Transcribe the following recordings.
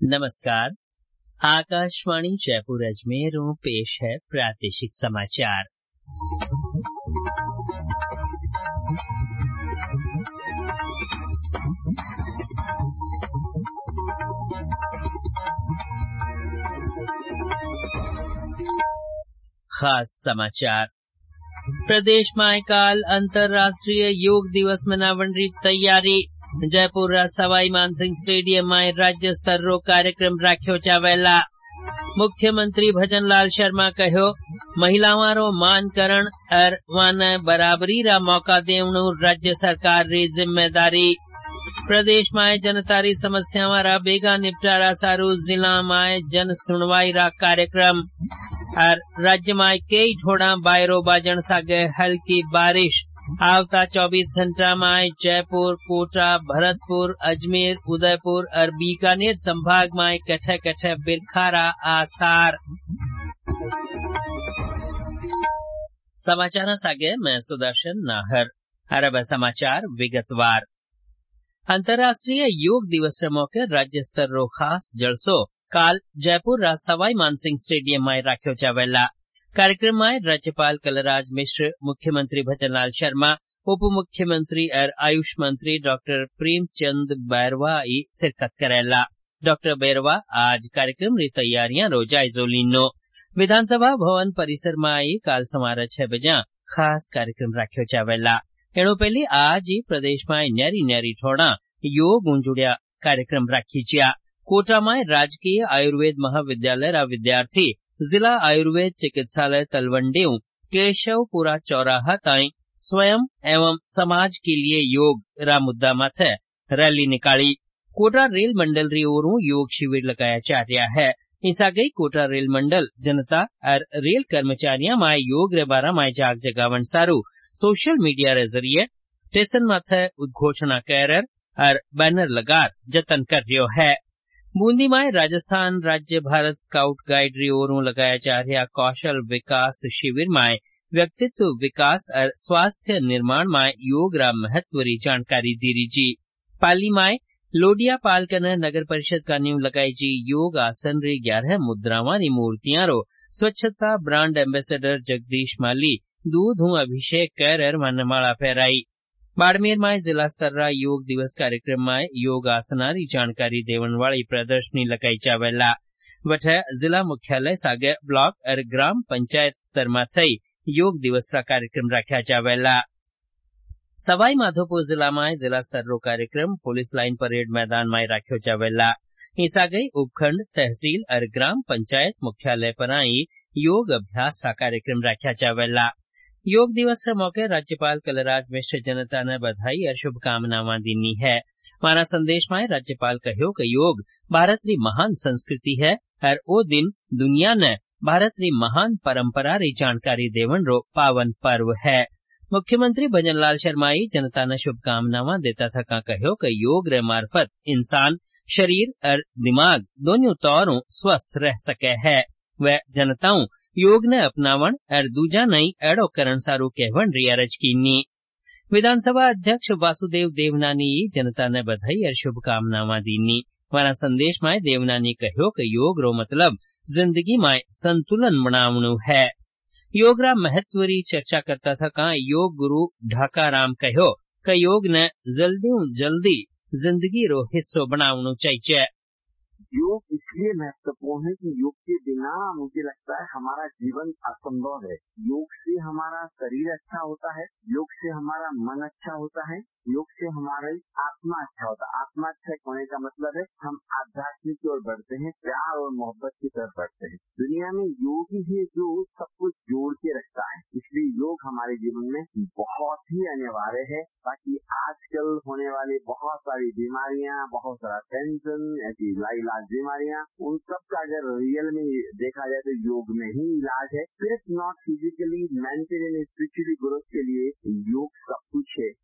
नमस्कार। आकाशवाणी जयपुर अजमेर पेश है प्रादेशिक समाचार। खास समाचार। प्रदेश में काल अंतर्राष्ट्रीय योग दिवस मनावण री तैयारी। जयपुर सवाई मानसिंह स्टेडियम में राज्य स्तर रो कार्यक्रम राख्यो जावेला। मुख्यमंत्री भजनलाल शर्मा कहो महिलाओं रो मान करण और वाने बराबरी रा मौका देवणु राज्य सरकार री जिम्मेदारी। प्रदेश में जनता री समस्यावां रा बेगा निपटारा सारू जिला में जन सुनवाई रा कार्यक्रम। और राज्य में कई ठोड़ा बायरो बाजन सागे हल्की बारिश। आवता 24 घंटा में जयपुर, कोटा, भरतपुर, अजमेर, उदयपुर और बीकानेर संभाग में कठे कठे बिरखारा आसार। समाचार सागे मैं सुदर्शन नाहर। अरब समाचार विगतवार। अंतर्राष्ट्रीय योग दिवस मौके राज्य स्तर रो खास जलसो काल जयपुर सवाई मानसिंह स्टेडियम में राख्यो जावेला। कार्यक्रम में राज्यपाल कलराज मिश्र, मुख्यमंत्री भजनलाल शर्मा, उप मुख्यमंत्री और आयुष मंत्री डॉक्टर प्रेमचंद बैरवा शिरकत करेला। डॉक्टर बैरवा आज कार्यक्रम री तैयारियां रो जायजो लीनो। विधानसभा भवन परिसर में काल समारा 6 बजे खास कार्यक्रम राख्यो जावेला। एणो पहले आज प्रदेश में न्यारी न्यारी ठोड़ा योग ऊंजुड़िया कार्यक्रम राखी जिया। कोटा में राजकीय आयुर्वेद महाविद्यालय रा विद्यार्थी जिला आयुर्वेद चिकित्सालय तलवंडेऊ केशवपुरा चौराहा ताई स्वयं एवं समाज के लिए योग रा मुद्दा माथे रैली निकाली। कोटा रेल मंडल री ओरों योग शिविर लगाया जा रहा है। इसा गई कोटा रेल मंडल जनता और रेल कर्मचारियों में योग रे बारा में जाग जगावन सारू सोशल मीडिया रे जरिए स्टेशन माथे उद्घोषणा कर और बैनर लगार जतन कर रियो है। बूंदी में राजस्थान राज्य भारत स्काउट गाइड री ओरों लगाया जा रहा कौशल विकास शिविर में व्यक्तित्व विकास और स्वास्थ्य निर्माण में योग रा महत्व री जानकारी दी री जी। पाली में लोडिया पालकन नगर परिषद का नींव लगाई जी योग आसन री 11 मुद्रावां री मूर्तियां रो स्वच्छता ब्रांड एम्बेसडर जगदीश माली दूध अभिषेक कर माला पहराई। बाड़मेर में जिला स्तर योग दिवस कार्यक्रम में योग आसनारी जानकारी देवन वाली प्रदर्शनी लगाई जावेला। वठे जिला मुख्यालय सागे ब्लॉक और ग्राम पंचायत स्तर में थई योग दिवस रा कार्यक्रम रखा जावेला। सवाई माधोपुर जिला में जिला स्तर रो कार्यक्रम पुलिस लाइन परेड मैदान में राख्यो जावेला। हिस्सा गई उपखंड तहसील और ग्राम पंचायत मुख्यालय पर आई योग अभ्यास रा कार्यक्रम रखा जावेला। योग दिवस के मौके राज्यपाल कलराज मिश्र जनता ने बधाई और शुभकामनाएं दीनी है। मारा संदेश में राज्यपाल कहो कि योग भारत री महान संस्कृति है और ओ दिन दुनिया ने भारत री महान परंपरा री जानकारी देवन रो पावन पर्व है। मुख्यमंत्री भजनलाल शर्मा जनता ने शुभकामनाएं देता था कहो कि योग रे मार्फत इंसान शरीर और दिमाग दोनों तौरों स्वस्थ रह सके है। वह जनताओं योग ने अपनावण और दूजा नई एड़ो करण सारू कहवण री अरज कीनी। विधानसभा अध्यक्ष वासुदेव देवनानी जनता ने बधाई और शुभकामनाएं दीनी। वाला संदेश में देवनानी कहो कि योग रो मतलब जिंदगी में संतुलन बनावणु है। योग रा महत्व री चर्चा करता था योग गुरु ढाका राम कहो कि योग ने जल्दी जिंदगी रो हिस्सो बनावणु चाहिए। योग इसलिए महत्वपूर्ण है कि योग के बिना मुझे लगता है हमारा जीवन असंभव है। योग से हमारा शरीर अच्छा होता है, योग से हमारा मन अच्छा होता है, योग से हमारी आत्मा अच्छा होता है। आत्मा अच्छा होने का मतलब है हम आध्यात्मिक की ओर बढ़ते हैं, प्यार और मोहब्बत की तरफ बढ़ते हैं। दुनिया में योग ही है जो सब कुछ जोड़ के रखता है। इसलिए योग हमारे जीवन में बहुत ही अनिवार्य है ताकि आजकल होने वाली बहुत सारी बीमारियां, बहुत सारा टेंशन, ऐसी लाइलाज बीमारियां, उन सब का अगर रियल में देखा जाए तो योग में ही इलाज है। सिर्फ not physically, mentally and spiritually growth के लिए योग सब कुछ है।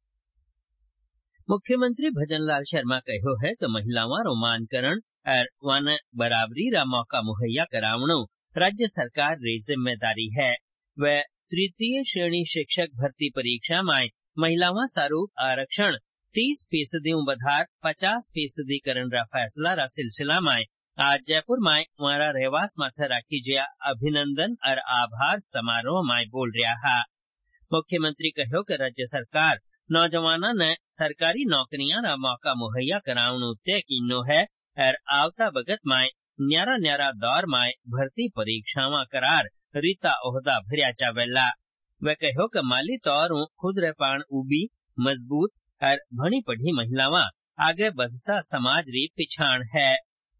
मुख्यमंत्री भजनलाल शर्मा कहो है कि महिलाओं रो मान करण और वाने बराबरी रा मौका मुहैया करावणो राज्य सरकार री जिम्मेदारी है। वह तृतीय श्रेणी शिक्षक भर्ती परीक्षा में महिलाओं सारू आरक्षण 30% बधार 50% करण रा फैसला रा सिलसिला में आज जयपुर में मारा रहवास माथे राखी जया अभिनंदन और आभार समारोह में बोल रहा है। मुख्यमंत्री कहो कि राज्य सरकार नौजवानों ने सरकारी नौकरियां रा मौका मुहैया करावनो तय कीनो है और आवता बगत में न्यारा न्यारा दौर में भर्ती परीक्षावां करार रीता ओहदा भरिया चावेला। वे कहो कि माली तौर खुद रे पाण उबी मजबूत और भणी पढ़ी महिलावां आगे बढ़ता समाज री पिछाण है।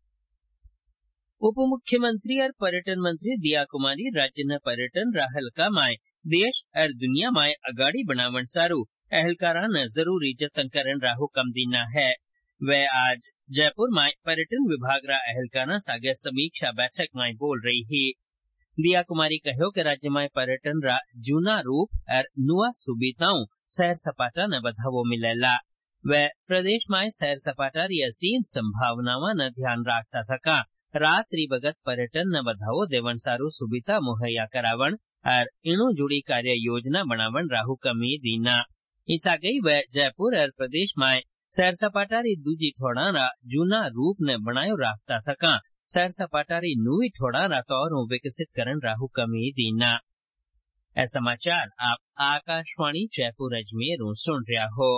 उप मुख्यमंत्री और पर्यटन मंत्री दिया कुमारी राज्य ने पर्यटन राहलका में देश और दुनिया में अगाड़ी बनावन सारू अहलकारा ने जरूरी जतन करन राहु कम दीना है। वे आज जयपुर में पर्यटन विभाग रा अहलकारा सागे समीक्षा बैठक में बोल रही ही। दिया कुमारी कहो कि राज्य में पर्यटन रा जूना रूप और नुआ सुविधाओं सैर सपाटा ने बढ़ावो मिलेला। वे प्रदेश में सैर सपाटा री असीम संभावनावां न ध्यान राखता थका रात्रि बगत पर्यटन न बढ़ावो देवन सारू सुविधा मुहैया करावन और इणु जुड़ी कार्य योजना बनावन राहु कमी दीना। ईसा गई वे जयपुर और प्रदेश में सैर सपाटा री दूजी ठोड़ा रा जूना रूप ने बनायो राखता थका सैर सपाटा री नुई ठोड़ा रा तौर विकसित करन राहु कमी दीना। समाचार आप आकाशवाणी जयपुर अजमेर सुन रहा हो।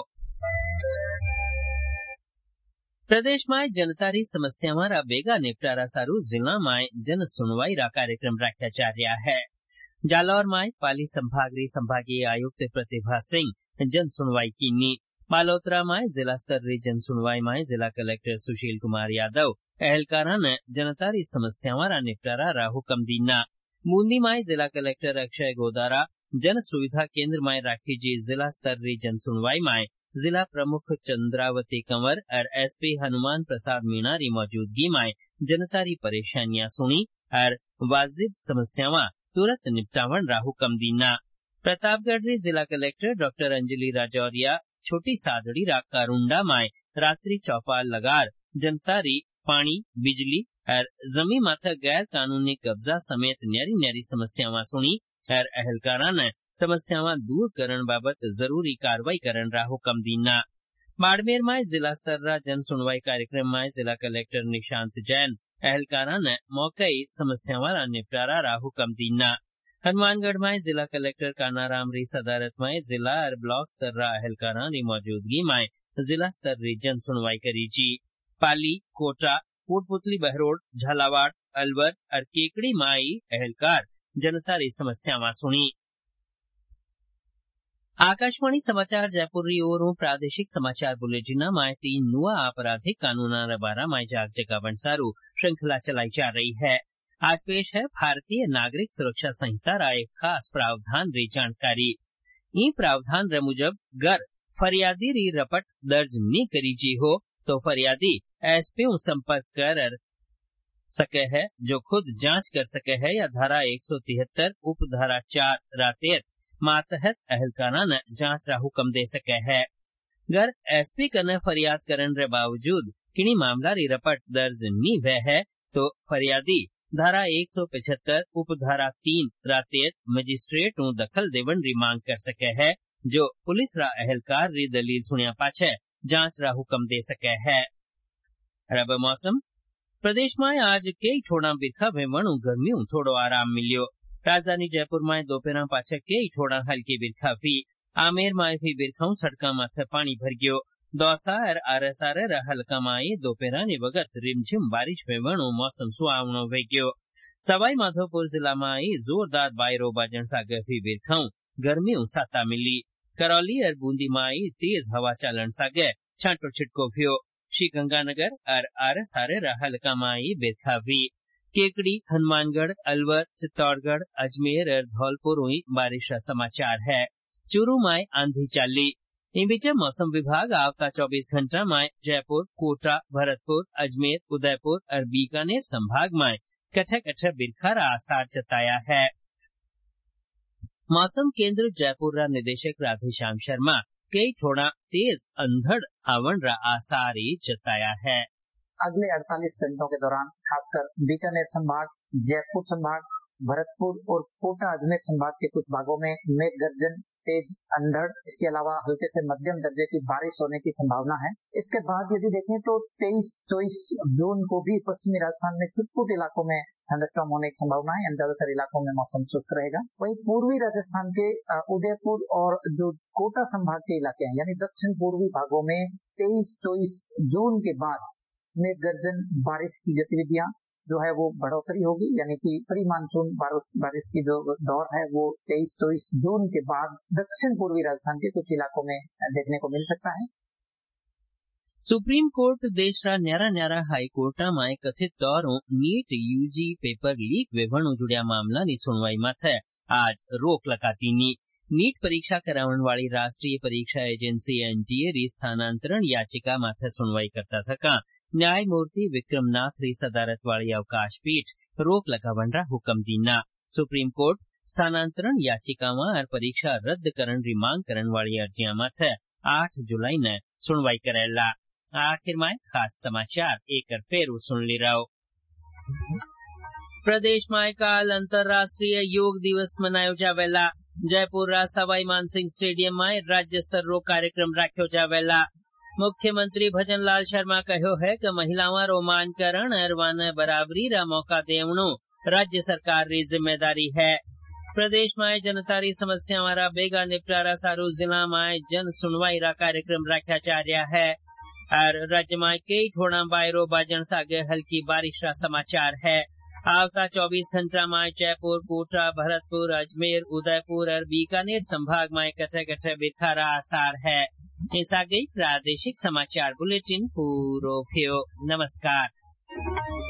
प्रदेश में जनतारी समस्यावां रा बेगा निपटारा सारू जिला में जन सुनवाई रा कार्यक्रम रखा जा रहा है। जालौर में पाली संभाग री संभागीय आयुक्त प्रतिभा सिंह जन सुनवाई कीनी। बालोतरा में जिला स्तर री जन सुनवाई में जिला कलेक्टर सुशील कुमार यादव अहलकारा ने जनतारी समस्यावां रा निपटारा रा हुकम दीना। बूंदी में जिला कलेक्टर अक्षय गोदारा जन सुविधा केंद्र में राखी जी जिला स्तर री जन सुनवाई में जिला प्रमुख चंद्रावती कंवर और एसपी हनुमान प्रसाद मीणा री मौजूदगी में जनतारी परेशानियां सुनी और वाजिब समस्यावां तुरंत निपटावन रा हुकम दीना। प्रतापगढ़ री जिला कलेक्टर डॉक्टर अंजलि राजौरिया छोटी सादड़ी रा कारुंडा में रात्रि चौपाल लगार जनतारी पानी बिजली और जमी माथा गैर कानूनी कब्जा समेत न्यारी न्यारी समस्यावां सुनी और अहलकारा ने समस्यावां दूर करन बाबत जरूरी कार्रवाई करन रा हुकम दीना। बाड़मेर में जिला स्तर रा जन सुनवाई कार्यक्रम में जिला कलेक्टर निशांत जैन अहलकारा ने मौकई समस्यावां रा निपटारा रा हुकम दीना। हनुमानगढ़ में जिला कलेक्टर कानाराम री सदारत में जिला और ब्लॉक स्तर रा अहलकारा री मौजूदगी में जिला स्तर री जन सुनवाई करी जी। पाली कोटा कोटपुतली बहरोड झालावाड़ अलवर और केकड़ी माई अहलकार जनता री समस्यावां सुनी। आकाशवाणी समाचार जयपुर री ओर प्रादेशिक समाचार बुलेटिन में 3 नुआ आपराधिक कानूना रा बारा में जाग जगावन सारू श्रृंखला चलाई जा रही है। आज पेश है भारतीय नागरिक सुरक्षा संहिता रा एक खास प्रावधान री जानकारी। ई प्रावधान रे मुजब गर फरियादी री रपट दर्ज नी करी जी हो तो फरियादी एसपी संपर्क कर सके है जो खुद जांच कर सके है या धारा 173 उप धारा 4 रातेत मातहत अहलकारा ने जांच रा हुकम दे सके है। गर एसपी कने फरियाद करन रे बावजूद किनी मामला री रपट दर्ज नी वे है तो फरियादी धारा 175 उप धारा 3 रातेत मजिस्ट्रेट दखल देवन री मांग कर सके है जो पुलिस रा अहलकार री दलील सुनिया पाछे जांच रा हुकम दे सके है। रब मौसम प्रदेश में आज कई छोड़ा बिरखा भेवणु गर्मियों थोड़ो आराम मिलियो। राजधानी जयपुर में दोपहर पाछे कई छोड़ा हल्की बिरखा फी। आमेर में भी बिरखाऊ सड़का माथे पानी भर गयो। दौसा और आरसारे हल्का माई दोपहर ने वगत रिमझिम बारिश भेवणु मौसम सुहावनो वे गयो। सवाई माधोपुर जिला में जोरदार बायरो बाजन सागे भी बिरखाऊ गर्मियों साता मिली। करौली और बूंदी में तेज हवा चालन सागे छांटो छिटको भ्यो। श्रीगंगानगर और आरसारे हल्का माई बिरखा भी। केकड़ी हनुमानगढ़ अलवर चित्तौड़गढ़ अजमेर और धौलपुर हुई बारिश का समाचार है। चूरू में आंधी चाली। इन बीच मौसम विभाग आवता 24 घंटा में जयपुर कोटा भरतपुर अजमेर उदयपुर और बीकानेर संभाग में कठे कठे बिरखा रा आसार जताया है। मौसम केंद्र जयपुर रा निदेशक राधेश्याम शर्मा कई थोड़ा तेज अंधड़ आवन रा आसार जताया है। अगले 48 घंटों के दौरान खासकर बीकानेर संभाग, जयपुर संभाग, भरतपुर और कोटा अजमेर संभाग के कुछ भागों में मेघ गर्जन, तेज अंधड़, इसके अलावा हल्के से मध्यम दर्जे की बारिश होने की संभावना है। इसके बाद यदि देखें तो 23-24 जून को भी पश्चिमी राजस्थान में छुटपुट इलाकों में थंडरस्टॉर्म होने की संभावना है, ज्यादातर इलाकों में मौसम शुष्क रहेगा। वहीं पूर्वी राजस्थान के उदयपुर और जो कोटा संभाग के इलाके हैं यानी दक्षिण पूर्वी भागों में 23-24 जून के बाद मेघ गर्जन बारिश की गतिविधियां जो है वो बढ़ोतरी होगी, यानी कि प्री मानसून बारिश की जो दौर है वो 23-24 जून के बाद दक्षिण पूर्वी राजस्थान के कुछ इलाकों में देखने को मिल सकता है। सुप्रीम कोर्ट देशरा न्यारा हाईकोर्टामां कथित तौरों नीट यूजी पेपर लीक वेवणु जुड़िया मामलानी सुनवाई माथे आज रोक लगातीनी। नीट परीक्षा करावण वाली राष्ट्रीय परीक्षा एजेंसी एनटीए री स्थानांतरण याचिका माथे सुनवाई करता थका न्यायमूर्ति विक्रमनाथ री सदारत वाली अवकाश पीठ रोक लगावण रा हुक्म दीना। सुप्रीम कोर्ट स्थानांतरण याचिकावां और परीक्षा रद्द करण री मांग करण वाली अर्जियां माथे 8 जुलाई ने सुनवाई करेला। आखिर में खास समाचार एक फेरू सुन ली रहो। प्रदेश में काल अंतर्राष्ट्रीय योग दिवस मनायो जावेला। जयपुर रा सवाई मानसिंह स्टेडियम में राज्य स्तर रो कार्यक्रम राख्यो जावेला। मुख्यमंत्री भजन लाल शर्मा कहो है कि महिलाओं रोमांचकरण और वाने बराबरी रा मौका देवणु राज्य सरकार री जिम्मेदारी है। प्रदेश में जनता री समस्या वाला बेगा निपटारा सारू जिला में जन सुनवाई रा कार्यक्रम राख्या जा रहा है और राज्य में कई ठोड़ा बायरो बाजन सागे हल्की बारिश रा समाचार है। आवता 24 घंटा में जयपुर, कोटा, भरतपुर, अजमेर, उदयपुर और बीकानेर संभाग में कथे बिखारा आसार है। इस आगे प्रादेशिक समाचार बुलेटिन पूरो थियो। नमस्कार।